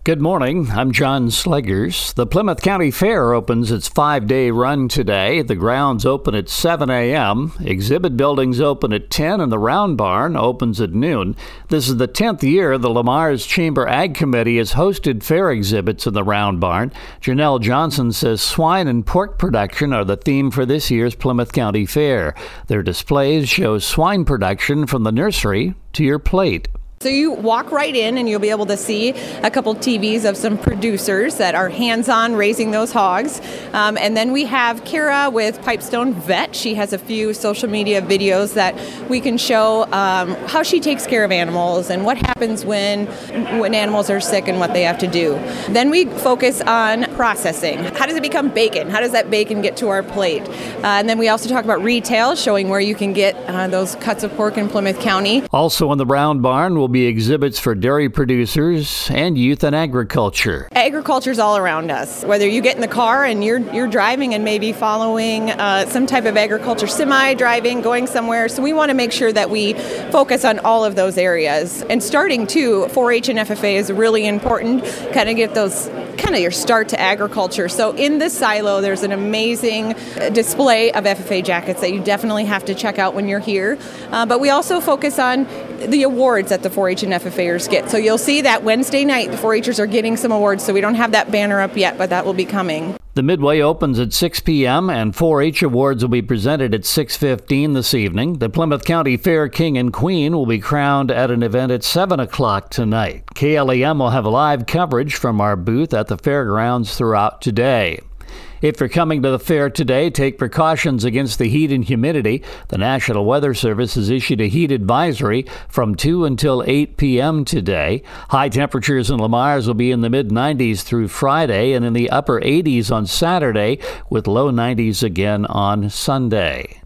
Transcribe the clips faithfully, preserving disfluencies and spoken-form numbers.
Good morning. I'm John Sleggers. The Plymouth County Fair opens its five-day run today. The grounds open at seven a.m. Exhibit buildings open at ten, and the Round Barn opens at noon. This is the tenth year the Lamars Chamber Ag Committee has hosted fair exhibits in the Round Barn. Janelle Johnson says swine and pork production are the theme for this year's Plymouth County Fair. Their displays show swine production from the nursery to your plate. So you walk right in and you'll be able to see a couple T Vs of some producers that are hands-on raising those hogs. Um, and then we have Kara with Pipestone Vet. She has a few social media videos that we can show um, how she takes care of animals and what happens when, when animals are sick and what they have to do. Then we focus on processing. How does it become bacon? How does that bacon get to our plate? Uh, and then we also talk about retail, showing where you can get uh, those cuts of pork in Plymouth County. Also in the Round Barn will be exhibits for dairy producers and youth in agriculture. Agriculture's all around us. Whether you get in the car and you're you're driving and maybe following uh, some type of agriculture, semi-driving, going somewhere. So we want to make sure that we focus on all of those areas. And starting too, four H and F F A is really important. Kind of get those kind of your start to agriculture. So in this silo, there's an amazing display of F F A jackets that you definitely have to check out when you're here. Uh, but we also focus on the awards that the four H and F F Ers get. So you'll see that Wednesday night, the four Hers are getting some awards. So we don't have that banner up yet, but that will be coming. The Midway opens at six p.m. and four H awards will be presented at six fifteen this evening. The Plymouth County Fair King and Queen will be crowned at an event at seven o'clock tonight. K L E M will have live coverage from our booth at the fairgrounds throughout today. If you're coming to the fair today, take precautions against the heat and humidity. The National Weather Service has issued a heat advisory from two until eight p.m. today. High temperatures in Lamars will be in the mid nineties through Friday and in the upper eighties on Saturday, with low nineties again on Sunday.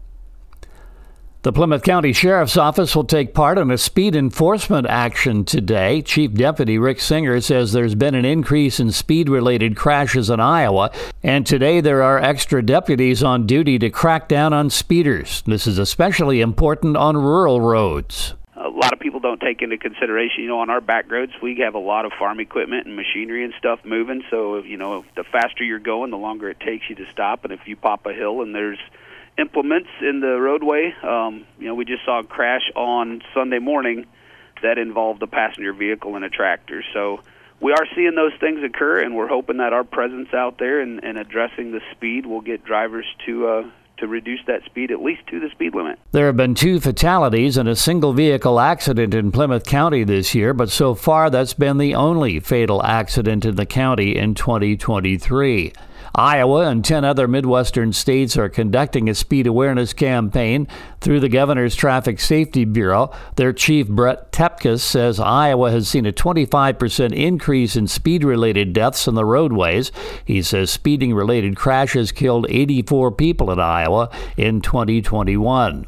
The Plymouth County Sheriff's Office will take part in a speed enforcement action today. Chief Deputy Rick Singer says there's been an increase in speed-related crashes in Iowa, and today there are extra deputies on duty to crack down on speeders. This is especially important on rural roads. A lot of people don't take into consideration, you know, on our back roads, we have a lot of farm equipment and machinery and stuff moving, so, if, you know, the faster you're going, the longer it takes you to stop, and if you pop a hill and there's implements in the roadway. Um, you know, we just saw a crash on Sunday morning that involved a passenger vehicle and a tractor. So we are seeing those things occur, and we're hoping that our presence out there and, and addressing the speed will get drivers to uh, to reduce that speed at least to the speed limit. There have been two fatalities and a single vehicle accident in Plymouth County this year, but so far that's been the only fatal accident in the county in twenty twenty-three. Iowa and ten other Midwestern states are conducting a speed awareness campaign through the Governor's Traffic Safety Bureau. Their chief, Brett Tepkus, says Iowa has seen a twenty-five percent increase in speed-related deaths on the roadways. He says speeding-related crashes killed eighty-four people in Iowa in twenty twenty-one.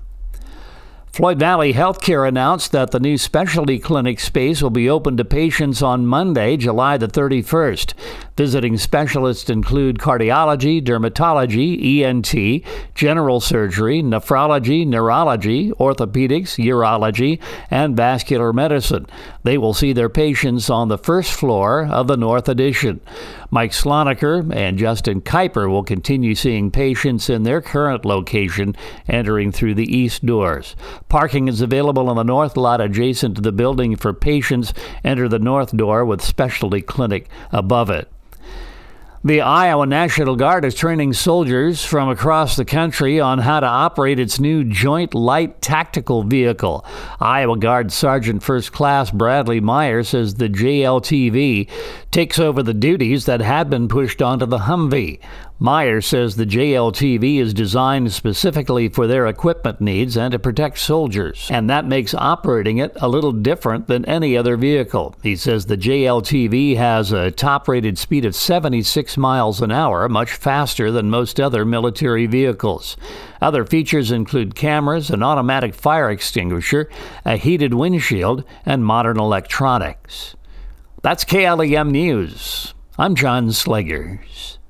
Floyd Valley Healthcare announced that the new specialty clinic space will be open to patients on Monday, July the thirty-first. Visiting specialists include cardiology, dermatology, E N T, general surgery, nephrology, neurology, orthopedics, urology, and vascular medicine. They will see their patients on the first floor of the North Addition. Mike Sloniker and Justin Kuiper will continue seeing patients in their current location, entering through the east doors. Parking is available on the north lot adjacent to the building for patients. Enter the north door with specialty clinic above it. The Iowa National Guard is training soldiers from across the country on how to operate its new Joint Light Tactical Vehicle. Iowa Guard Sergeant First Class Bradley Meyer says the J L T V takes over the duties that had been pushed onto the Humvee. Meyer says the J L T V is designed specifically for their equipment needs and to protect soldiers, and that makes operating it a little different than any other vehicle. He says the J L T V has a top-rated speed of seventy-six miles an hour, much faster than most other military vehicles. Other features include cameras, an automatic fire extinguisher, a heated windshield, and modern electronics. That's K L E M News. I'm John Sleggers.